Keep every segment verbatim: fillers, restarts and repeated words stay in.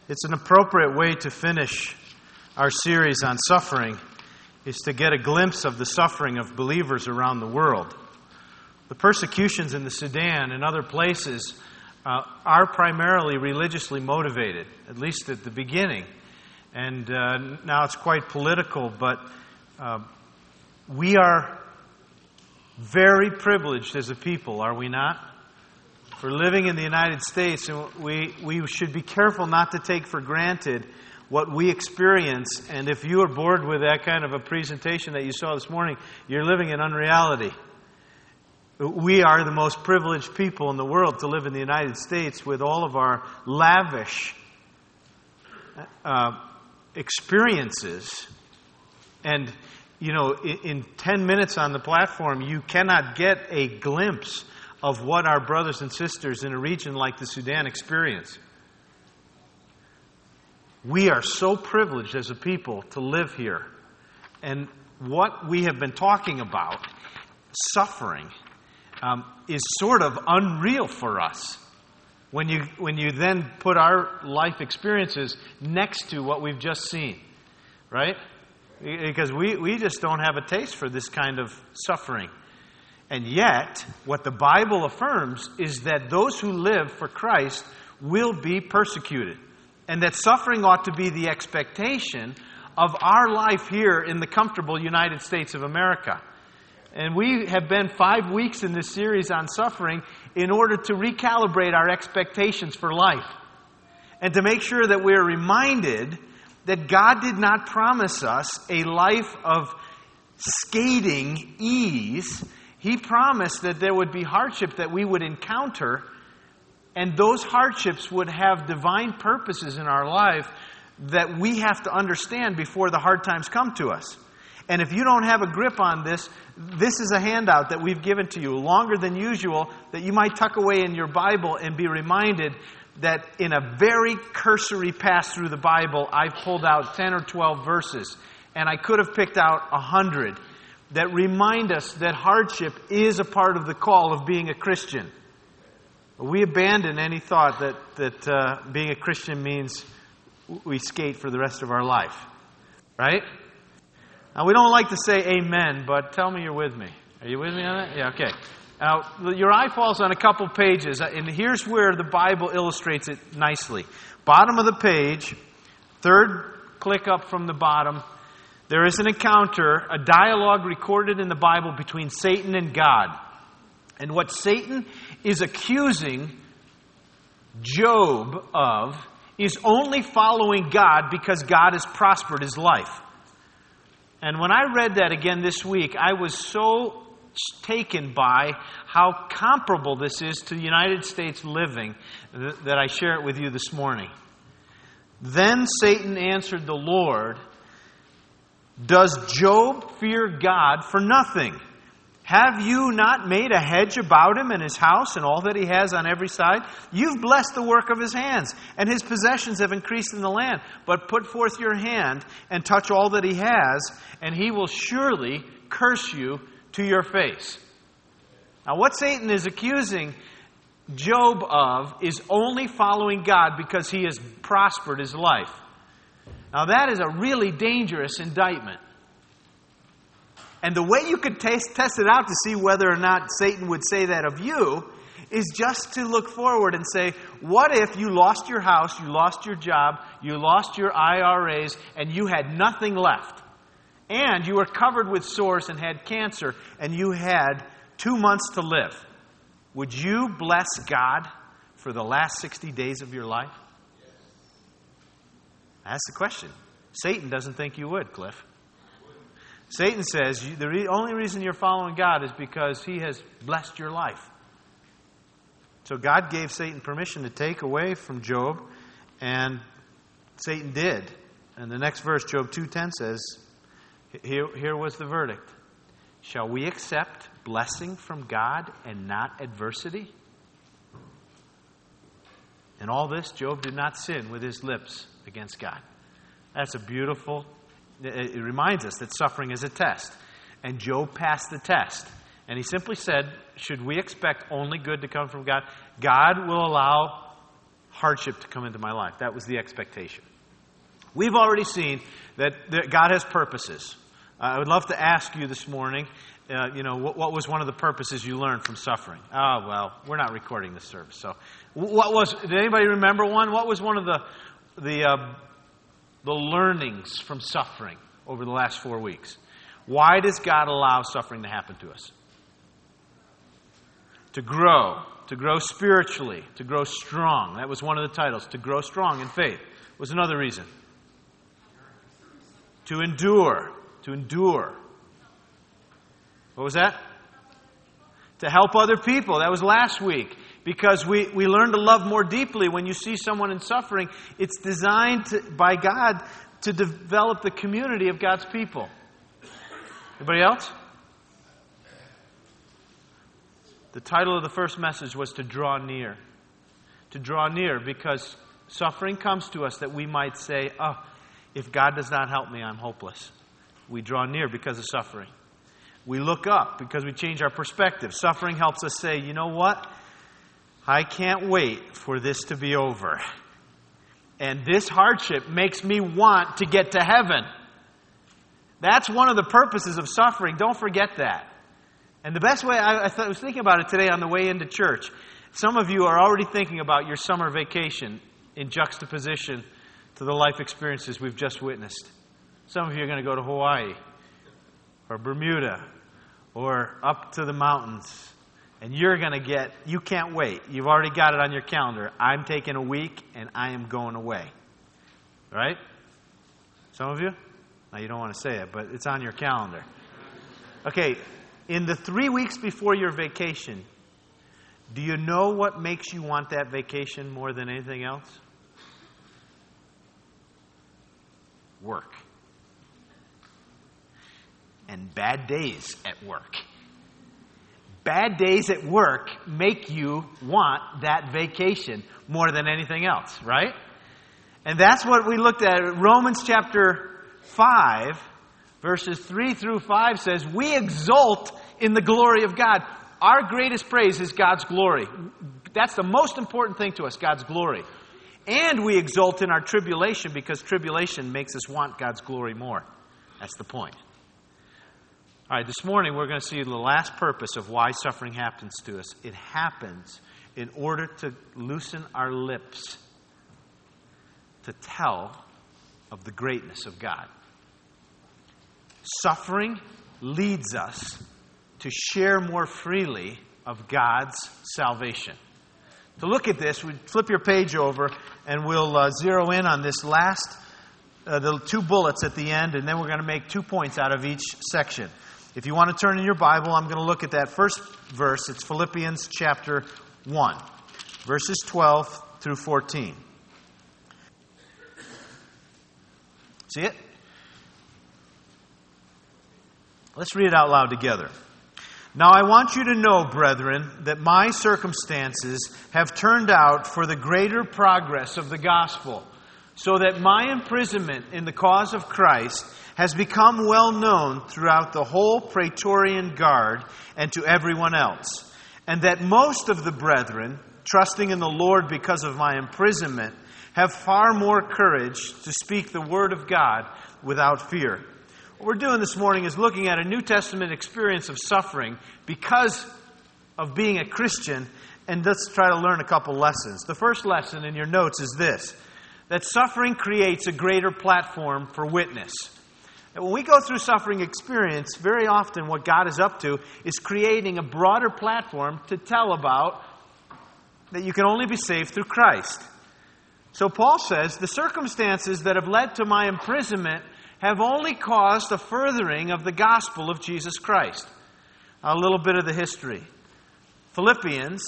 It's an appropriate way to finish our series on suffering, is to get a glimpse of the suffering of believers around the world. The persecutions in the Sudan and other places uh, are primarily religiously motivated, at least at the beginning. And uh, now it's quite political, but uh, we are very privileged as a people, are we not? For living in the United States, and we, we should be careful not to take for granted what we experience. And if you are bored with that kind of a presentation that you saw this morning, you're living in unreality. We are the most privileged people in the world to live in the United States with all of our lavish uh, experiences. And, you know, in, in ten minutes on the platform, you cannot get a glimpse of what our brothers and sisters in a region like the Sudan experience. We are so privileged as a people to live here. And what we have been talking about, suffering, um, is sort of unreal for us. When you, when you then put our life experiences next to what we've just seen. Right? Because we, we just don't have a taste for this kind of suffering. And yet, what the Bible affirms is that those who live for Christ will be persecuted. And that suffering ought to be the expectation of our life here in the comfortable United States of America. And we have been five weeks in this series on suffering in order to recalibrate our expectations for life. And to make sure that we're reminded that God did not promise us a life of skating ease. He promised that there would be hardship that we would encounter, and those hardships would have divine purposes in our life that we have to understand before the hard times come to us. And if you don't have a grip on this, this is a handout that we've given to you, longer than usual, that you might tuck away in your Bible and be reminded that in a very cursory pass through the Bible, I've pulled out ten or twelve verses, and I could have picked out a hundred that remind us that hardship is a part of the call of being a Christian. We abandon any thought that, that uh, being a Christian means we skate for the rest of our life. Right? Now, we don't like to say amen, but tell me you're with me. Are you with me on that? Yeah, okay. Now, your eye falls on a couple pages, and here's where the Bible illustrates it nicely. Bottom of the page, third click up from the bottom, there is an encounter, a dialogue recorded in the Bible between Satan and God. And what Satan is accusing Job of is only following God because God has prospered his life. And when I read that again this week, I was so taken by how comparable this is to the United States living that I share it with you this morning. Then Satan answered the Lord, "Does Job fear God for nothing? Have you not made a hedge about him and his house and all that he has on every side? You've blessed the work of his hands, and his possessions have increased in the land. But put forth your hand and touch all that he has, and he will surely curse you to your face." Now, what Satan is accusing Job of is only following God because he has prospered his life. Now, that is a really dangerous indictment. And the way you could taste, test it out to see whether or not Satan would say that of you is just to look forward and say, what if you lost your house, you lost your job, you lost your I R As, and you had nothing left? And you were covered with sores and had cancer, and you had two months to live. Would you bless God for the last sixty days of your life? That's the question. Satan doesn't think you would, Cliff. Satan says you, the re- only reason you're following God is because he has blessed your life. So God gave Satan permission to take away from Job, and Satan did. And the next verse, Job two ten says, here, here was the verdict. Shall we accept blessing from God and not adversity? In all this, Job did not sin with his lips against God. That's a beautiful, it reminds us that suffering is a test. And Job passed the test. And he simply said, should we expect only good to come from God? God will allow hardship to come into my life. That was the expectation. We've already seen that, that God has purposes. Uh, I would love to ask you this morning, uh, you know, what, what was one of the purposes you learned from suffering? Oh, well, we're not recording this service. So what was, did anybody remember one? What was one of the, the, uh, the learnings from suffering over the last four weeks? Why does God allow suffering to happen to us? To grow, to grow spiritually, to grow strong. That was one of the titles, to grow strong in faith. Was another reason. To endure, to endure. What was that? To help other people. That was last week. Because we, we learn to love more deeply when you see someone in suffering. It's designed to, by God to develop the community of God's people. Anybody else? The title of the first message was to draw near. To draw near because suffering comes to us that we might say, oh, if God does not help me, I'm hopeless. We draw near because of suffering. We look up because we change our perspective. Suffering helps us say, you know what? I can't wait for this to be over. And this hardship makes me want to get to heaven. That's one of the purposes of suffering. Don't forget that. And the best way, I, I, th- I was thinking about it today on the way into church. Some of you are already thinking about your summer vacation in juxtaposition to the life experiences we've just witnessed. Some of you are going to go to Hawaii or Bermuda or up to the mountains. And you're going to get, you can't wait. You've already got it on your calendar. I'm taking a week and I am going away. Right? Some of you? Now, you don't want to say it, but it's on your calendar. Okay, in the three weeks before your vacation, do you know what makes you want that vacation more than anything else? Work. And bad days at work. Bad days at work make you want that vacation more than anything else, right? And that's what we looked at. Romans chapter five, verses three through five says, we exult in the glory of God. Our greatest praise is God's glory. That's the most important thing to us, God's glory. And we exult in our tribulation because tribulation makes us want God's glory more. That's the point. All right, this morning we're going to see the last purpose of why suffering happens to us. It happens in order to loosen our lips to tell of the greatness of God. Suffering leads us to share more freely of God's salvation. To look at this, we flip your page over and we'll uh, zero in on this last, uh, the two bullets at the end, and then we're going to make two points out of each section. If you want to turn in your Bible, I'm going to look at that first verse. It's Philippians chapter one, verses twelve through fourteen. See it? Let's read it out loud together. Now I want you to know, brethren, that my circumstances have turned out for the greater progress of the gospel, so that my imprisonment in the cause of Christ has become well known throughout the whole Praetorian Guard and to everyone else, and that most of the brethren, trusting in the Lord because of my imprisonment, have far more courage to speak the word of God without fear. What we're doing this morning is looking at a New Testament experience of suffering because of being a Christian, and let's try to learn a couple lessons. The first lesson in your notes is this, that suffering creates a greater platform for witness. And when we go through suffering experience, very often what God is up to is creating a broader platform to tell about that you can only be saved through Christ. So Paul says, the circumstances that have led to my imprisonment have only caused a furthering of the gospel of Jesus Christ. A little bit of the history. Philippians,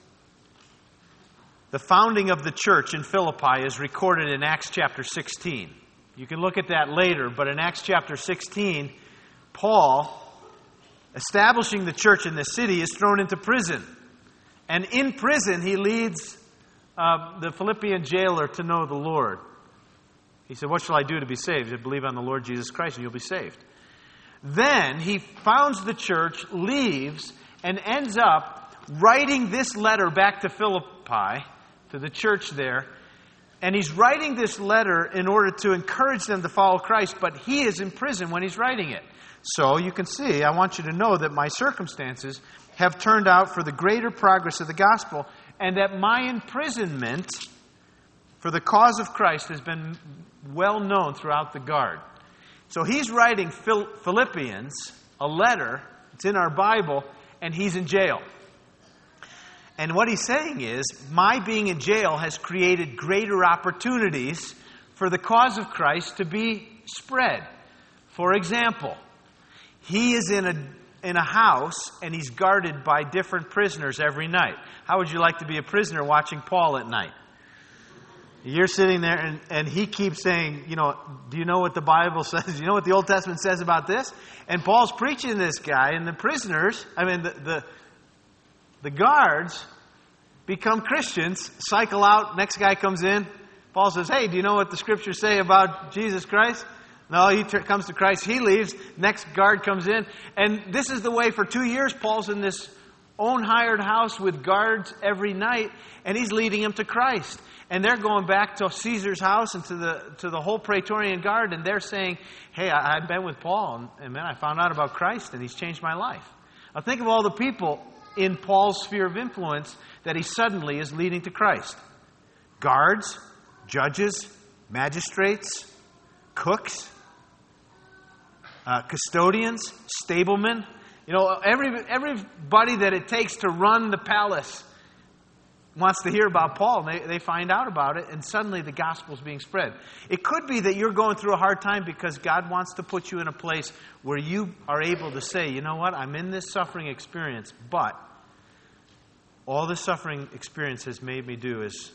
the founding of the church in Philippi is recorded in Acts chapter sixteen. You can look at that later, but in Acts chapter sixteen, Paul, establishing the church in the city, is thrown into prison. And in prison, he leads uh, the Philippian jailer to know the Lord. He said, what shall I do to be saved? He said, believe on the Lord Jesus Christ and you'll be saved. Then he founds the church, leaves, and ends up writing this letter back to Philippi to the church there. And he's writing this letter in order to encourage them to follow Christ, but he is in prison when he's writing it. So you can see, I want you to know that my circumstances have turned out for the greater progress of the gospel, and that my imprisonment for the cause of Christ has been well known throughout the guard. So he's writing Philippians, a letter, it's in our Bible, and he's in jail. And what he's saying is, my being in jail has created greater opportunities for the cause of Christ to be spread. For example, he is in a in a house and he's guarded by different prisoners every night. How would you like to be a prisoner watching Paul at night? You're sitting there and, and he keeps saying, you know, do you know what the Bible says? Do you know what the Old Testament says about this? And Paul's preaching to this guy, and the prisoners, I mean, the, the, the guards become Christians, cycle out, next guy comes in. Paul says, hey, do you know what the Scriptures say about Jesus Christ? No, he t- comes to Christ, he leaves, next guard comes in. And this is the way for two years Paul's in this own hired house with guards every night, and he's leading them to Christ. And they're going back to Caesar's house and to the to the whole Praetorian Guard, and they're saying, hey, I, I've been with Paul, and, and man, I found out about Christ, and he's changed my life. Now think of all the people in Paul's sphere of influence that he suddenly is leading to Christ. Guards, judges, magistrates, cooks, uh, custodians, stablemen. You know, every everybody that it takes to run the palace wants to hear about Paul, and they, they find out about it, and suddenly the gospel's being spread. It could be that you're going through a hard time because God wants to put you in a place where you are able to say, you know what, I'm in this suffering experience, but all this suffering experience has made me do is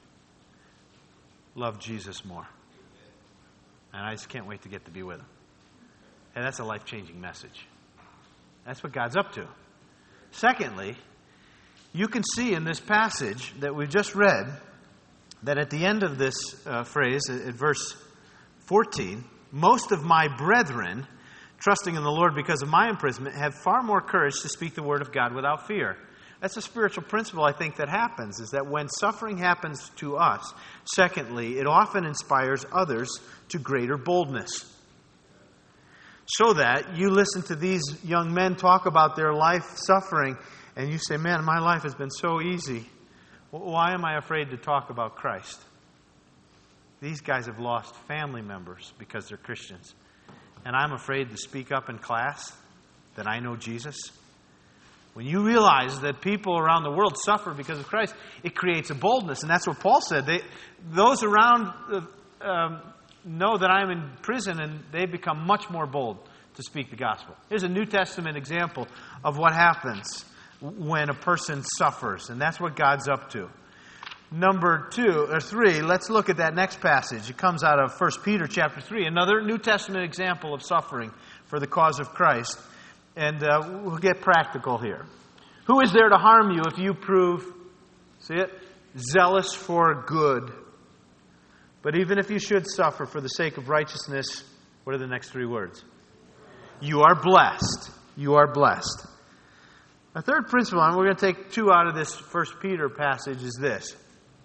love Jesus more. And I just can't wait to get to be with him. And that's a life-changing message. That's what God's up to. Secondly, you can see in this passage that we've just read that at the end of this uh, phrase, at verse fourteen, most of my brethren, trusting in the Lord because of my imprisonment, have far more courage to speak the word of God without fear. That's a spiritual principle, I think, that happens, is that when suffering happens to us, secondly, it often inspires others to greater boldness. So that you listen to these young men talk about their life suffering, and you say, man, my life has been so easy. Why am I afraid to talk about Christ? These guys have lost family members because they're Christians. And I'm afraid to speak up in class that I know Jesus. When you realize that people around the world suffer because of Christ, it creates a boldness. And that's what Paul said. They, those around uh, um, know that I'm in prison, and they become much more bold to speak the gospel. Here's a New Testament example of what happens when a person suffers, and that's what God's up to. Number two, or three, let's look at that next passage. It comes out of First Peter chapter three, another New Testament example of suffering for the cause of Christ. And uh, we'll get practical here. Who is there to harm you if you prove, see it, zealous for good? But even if you should suffer for the sake of righteousness, what are the next three words? You are blessed. You are blessed. A third principle, and we're going to take two out of this First Peter passage, is this.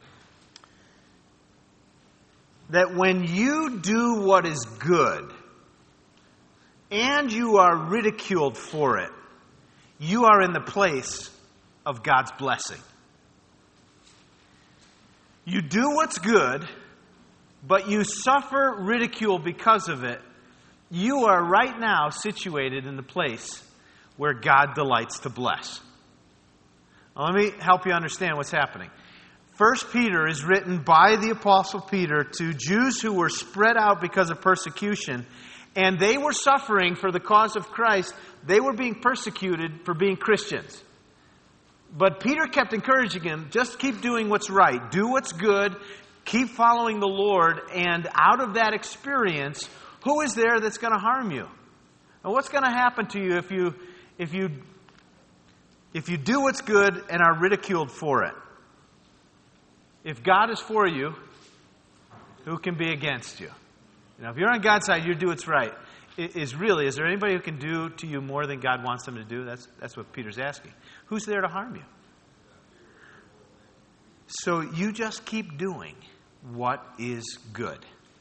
That when you do what is good, and you are ridiculed for it, you are in the place of God's blessing. You do what's good, but you suffer ridicule because of it, you are right now situated in the place where God delights to bless. Now, let me help you understand what's happening. First Peter is written by the Apostle Peter to Jews who were spread out because of persecution, and they were suffering for the cause of Christ. They were being persecuted for being Christians. But Peter kept encouraging them, just keep doing what's right. Do what's good. Keep following the Lord. And out of that experience, who is there that's going to harm you? And what's going to happen to you if you if you if you do what's good and are ridiculed for it? If God is for you, who can be against you? You know, if you're on God's side, you do what's right. Is really, is there anybody who can do to you more than God wants them to do? That's that's what Peter's asking. Who's there to harm you? So you just keep doing what is good.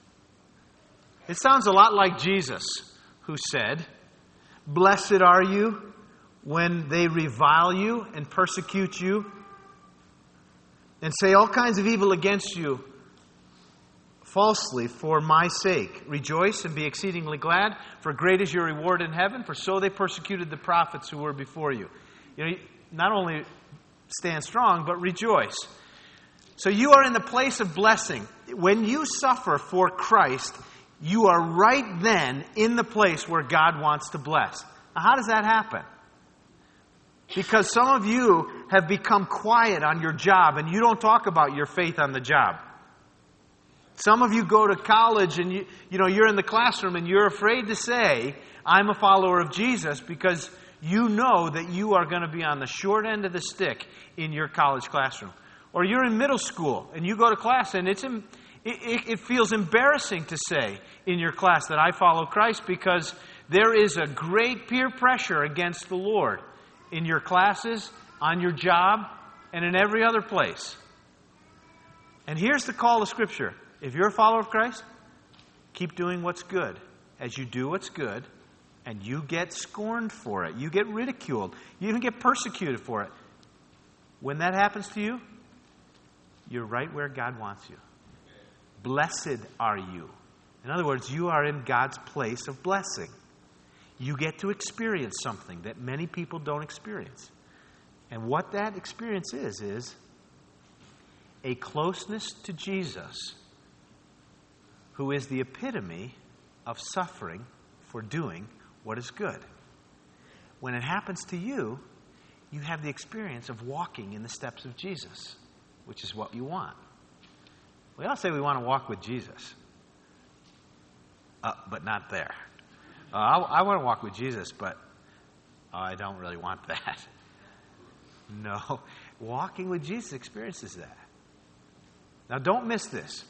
It sounds a lot like Jesus, who said, "Blessed are you when they revile you and persecute you and say all kinds of evil against you falsely for my sake. Rejoice and be exceedingly glad, for great is your reward in heaven, for so they persecuted the prophets who were before you." You know, not only stand strong, but rejoice. So you are in the place of blessing. When you suffer for Christ, you are right then in the place where God wants to bless. Now, how does that happen? Because some of you have become quiet on your job and you don't talk about your faith on the job. Some of you go to college and you, you know, you're in the classroom and you're afraid to say, "I'm a follower of Jesus," because you know that you are going to be on the short end of the stick in your college classroom. Or you're in middle school and you go to class and it's it, it, it feels embarrassing to say in your class that I follow Christ, because there is a great peer pressure against the Lord in your classes, on your job, and in every other place. And here's the call of Scripture. If you're a follower of Christ, keep doing what's good. As you do what's good, and you get scorned for it, you get ridiculed, you even get persecuted for it. When that happens to you, you're right where God wants you. Blessed are you. In other words, you are in God's place of blessing. You get to experience something that many people don't experience. And what that experience is, is a closeness to Jesus, who is the epitome of suffering for doing what is good. When it happens to you, you have the experience of walking in the steps of Jesus, which is what you want. We all say we want to walk with Jesus, uh, but not there. Uh, I, I want to walk with Jesus, but uh, I don't really want that. No. Walking with Jesus experiences that. Now, don't miss this.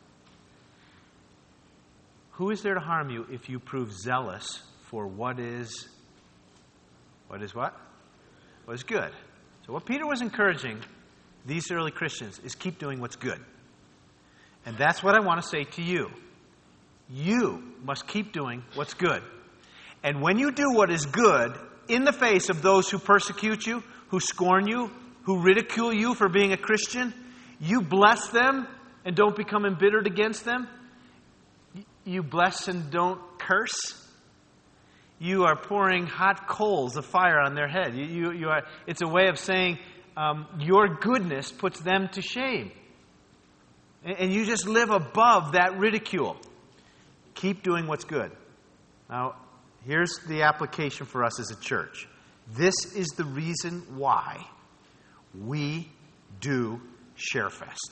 Who is there to harm you if you prove zealous for what is, what is what? What is good. So what Peter was encouraging these early Christians is keep doing what's good. And that's what I want to say to you. You must keep doing what's good. And when you do what is good in the face of those who persecute you, who scorn you, who ridicule you for being a Christian, you bless them and don't become embittered against them. You bless and don't curse. You are pouring hot coals of fire on their head. You, you, you are, it's a way of saying um, your goodness puts them to shame. And, and you just live above that ridicule. Keep doing what's good. Now, here's the application for us as a church. This is the reason why we do ShareFest.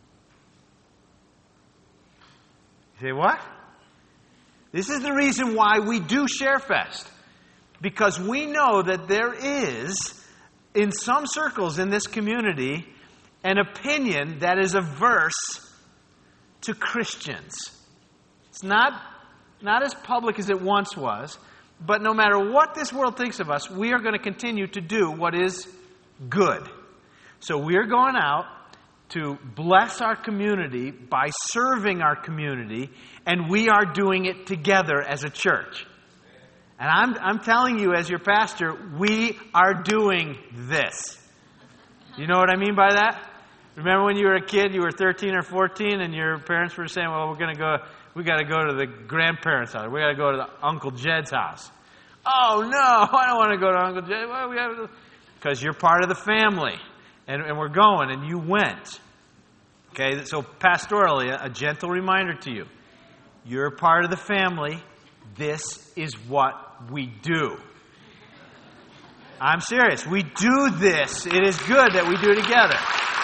You say, what? This is the reason why we do ShareFest. Because we know that there is, in some circles in this community, an opinion that is averse to Christians. It's not, not as public as it once was, but no matter what this world thinks of us, we are going to continue to do what is good. So we are going out to bless our community by serving our community, and we are doing it together as a church. And I'm, I'm telling you, as your pastor, we are doing this. You know what I mean by that? Remember when you were a kid, you were thirteen or fourteen, and your parents were saying, well, we're going to go, we got to go to the grandparents' house. We got to go to the Uncle Jed's house. Oh, no, I don't want to go to Uncle Jed. Well, we have to... Because you're part of the family. And, and we're going, and you went. Okay, so pastorally, a, a gentle reminder to you. You're part of the family. This is what we do. I'm serious. We do this. It is good that we do it together.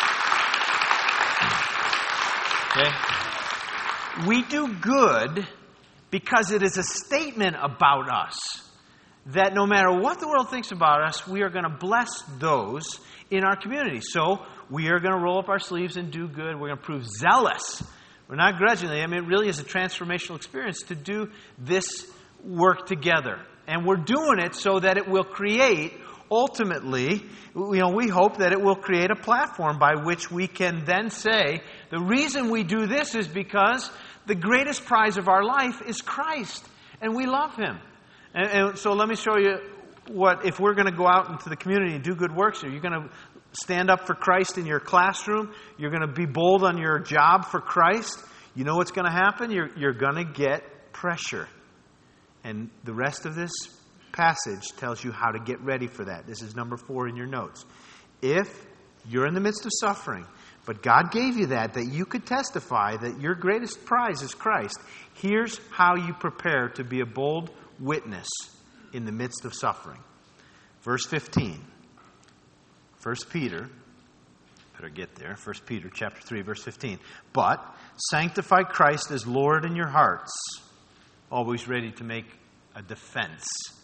Okay? We do good because it is a statement about us that no matter what the world thinks about us, we are going to bless those in our community. So we are going to roll up our sleeves and do good. We're going to prove zealous. We're not grudgingly. I mean, it really is a transformational experience to do this work together. And we're doing it so that it will create ultimately, you know, we hope that it will create a platform by which we can then say, the reason we do this is because the greatest prize of our life is Christ, and we love Him. And, and so let me show you what, if we're going to go out into the community and do good works, are you going to stand up for Christ in your classroom? You're going to be bold on your job for Christ? You know what's going to happen? You're, you're going to get pressure. And the rest of this passage tells you how to get ready for that. This is number four in your notes. If you're in the midst of suffering, but God gave you that, that you could testify that your greatest prize is Christ, here's how you prepare to be a bold witness in the midst of suffering. Verse fifteen. First Peter, better get there. First Peter chapter three, verse fifteen. But sanctify Christ as Lord in your hearts, always ready to make a defense,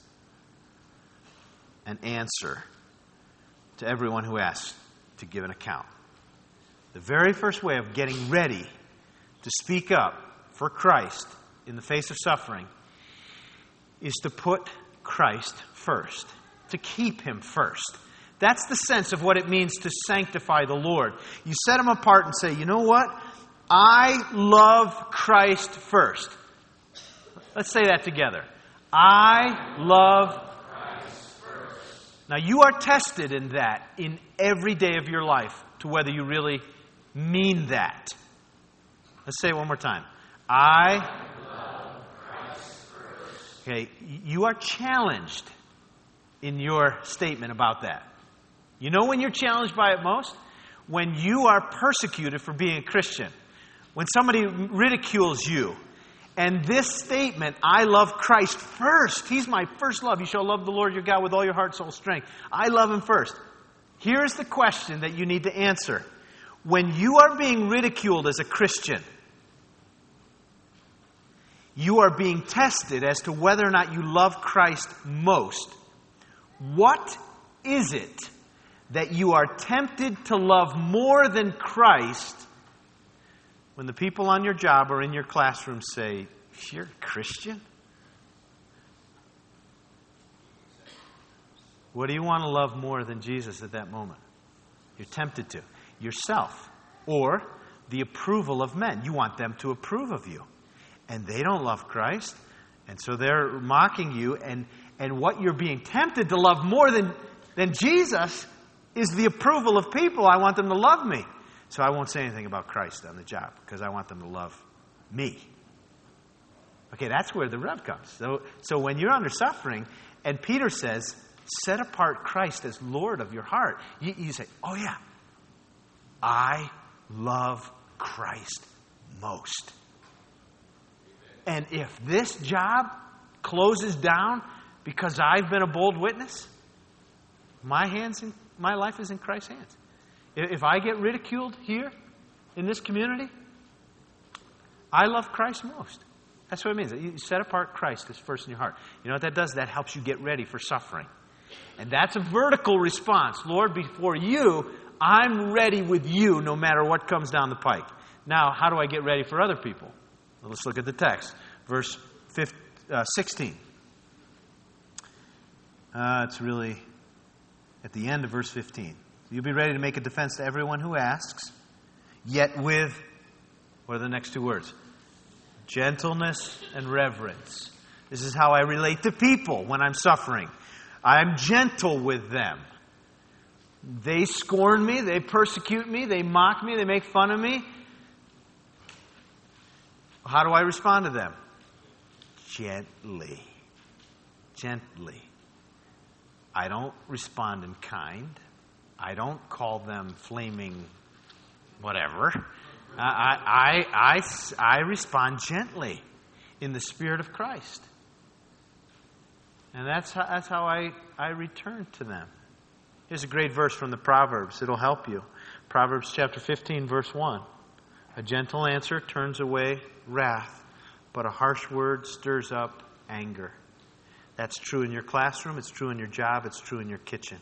an answer to everyone who asks to give an account. The very first way of getting ready to speak up for Christ in the face of suffering is to put Christ first, to keep Him first. That's the sense of what it means to sanctify the Lord. You set Him apart and say, you know what? I love Christ first. Let's say that together. I love Christ first. Now you are tested in that in every day of your life to whether you really mean that. Let's say it one more time. I love Christ first. Okay, you are challenged in your statement about that. You know when you're challenged by it most? When you are persecuted for being a Christian. When somebody ridicules you. And this statement, I love Christ first. He's my first love. You shall love the Lord your God with all your heart, soul, strength. I love Him first. Here's the question that you need to answer. When you are being ridiculed as a Christian, you are being tested as to whether or not you love Christ most. What is it that you are tempted to love more than Christ when the people on your job or in your classroom say, you're a Christian? What do you want to love more than Jesus at that moment? You're tempted to. Yourself. Or the approval of men. You want them to approve of you. And they don't love Christ. And so they're mocking you. And, and what you're being tempted to love more than, than Jesus is the approval of people. I want them to love me. So I won't say anything about Christ on the job because I want them to love me. Okay, that's where the rub comes. So, so when you're under suffering, and Peter says, set apart Christ as Lord of your heart, you, you say, oh yeah, I love Christ most. And if this job closes down because I've been a bold witness, my hands in, my life is in Christ's hands. If I get ridiculed here in this community, I love Christ most. That's what it means. You set apart Christ as first in your heart. You know what that does? That helps you get ready for suffering. And that's a vertical response. Lord, before you, I'm ready with you no matter what comes down the pike. Now, how do I get ready for other people? Well, let's look at the text. Verse fifteen, uh, sixteen. Uh, it's really at the end of verse fifteen. You'll be ready to make a defense to everyone who asks, yet with, what are the next two words? Gentleness and reverence. This is how I relate to people when I'm suffering. I'm gentle with them. They scorn me, they persecute me, they mock me, they make fun of me. How do I respond to them? Gently. Gently. I don't respond in kind. I don't call them flaming whatever. I, I, I, I respond gently in the Spirit of Christ. And that's how, that's how I, I return to them. Here's a great verse from the Proverbs. It'll help you. Proverbs chapter fifteen, verse one. A gentle answer turns away wrath, but a harsh word stirs up anger. That's true in your classroom. It's true in your job. It's true in your kitchen.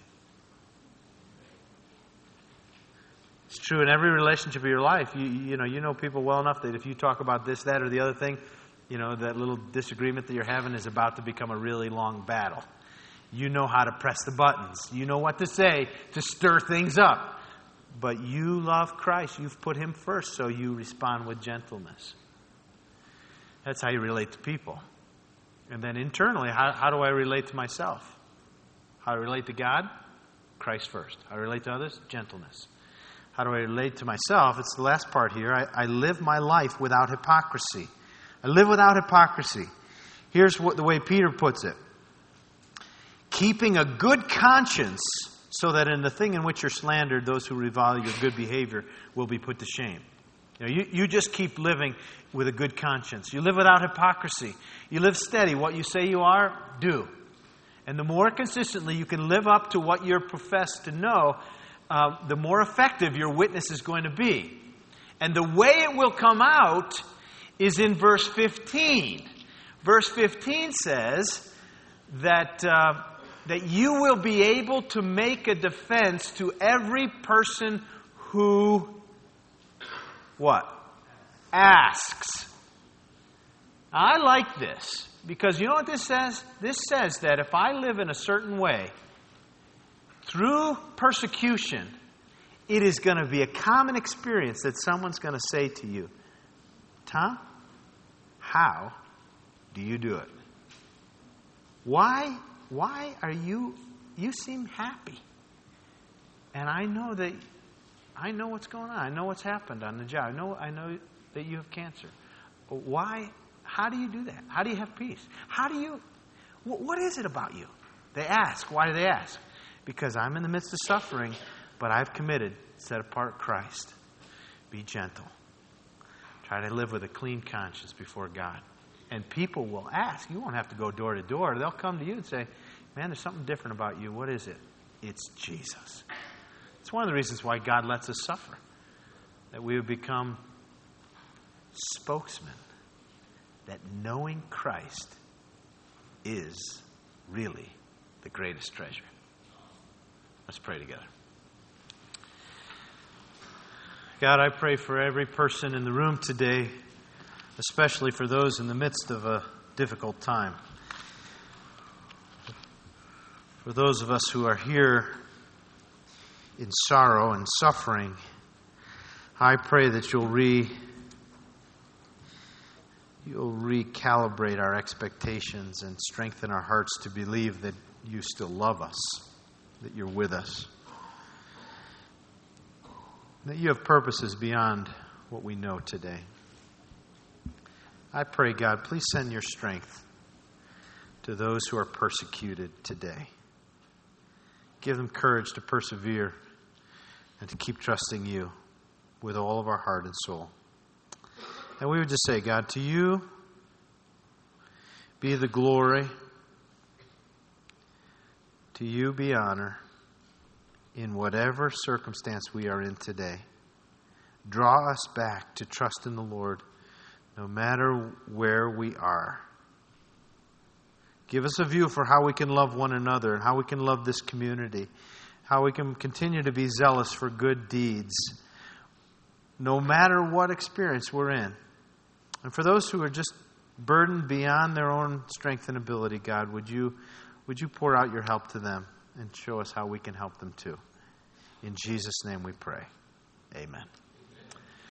It's true in every relationship of your life. You, you know, you know people well enough that if you talk about this, that, or the other thing, you know, that little disagreement that you're having is about to become a really long battle. You know how to press the buttons. You know what to say to stir things up. But you love Christ. You've put Him first, so you respond with gentleness. That's how you relate to people. And then internally, how, how do I relate to myself? How do I relate to God? Christ first. How do I relate to others? Gentleness. How do I relate to myself? It's the last part here. I, I live my life without hypocrisy. I live without hypocrisy. Here's what the way Peter puts it. Keeping a good conscience, so that in the thing in which you're slandered, those who revile your good behavior will be put to shame. You know, you, you just keep living with a good conscience. You live without hypocrisy. You live steady. What you say you are, do. And the more consistently you can live up to what you're professed to know, uh, the more effective your witness is going to be. And the way it will come out is in verse fifteen. Verse fifteen says that... Uh, that you will be able to make a defense to every person who, what? Asks. I like this, because you know what this says? This says that if I live in a certain way, through persecution, it is going to be a common experience that someone's going to say to you, Tom, how do you do it? Why? Why are you, you seem happy. And I know that, I know what's going on. I know what's happened on the job. I know, I know that you have cancer. Why, how do you do that? How do you have peace? How do you, what is it about you? They ask. Why do they ask? Because I'm in the midst of suffering, but I've committed, set apart Christ. Be gentle. Try to live with a clean conscience before God. And people will ask. You won't have to go door to door. They'll come to you and say, man, there's something different about you. What is it? It's Jesus. It's one of the reasons why God lets us suffer. That we would become spokesmen. That knowing Christ is really the greatest treasure. Let's pray together. God, I pray for every person in the room today, especially for those in the midst of a difficult time. For those of us who are here in sorrow and suffering, I pray that you'll re you'll recalibrate our expectations and strengthen our hearts to believe that you still love us, that you're with us, that you have purposes beyond what we know today. I pray, God, please send your strength to those who are persecuted today. Give them courage to persevere and to keep trusting you with all of our heart and soul. And we would just say, God, to you be the glory, to you be honor in whatever circumstance we are in today. Draw us back to trust in the Lord no matter where we are. Give us a view for how we can love one another and how we can love this community, how we can continue to be zealous for good deeds, no matter what experience we're in. And for those who are just burdened beyond their own strength and ability, God, would you, would you pour out your help to them and show us how we can help them too. In Jesus' name we pray. Amen.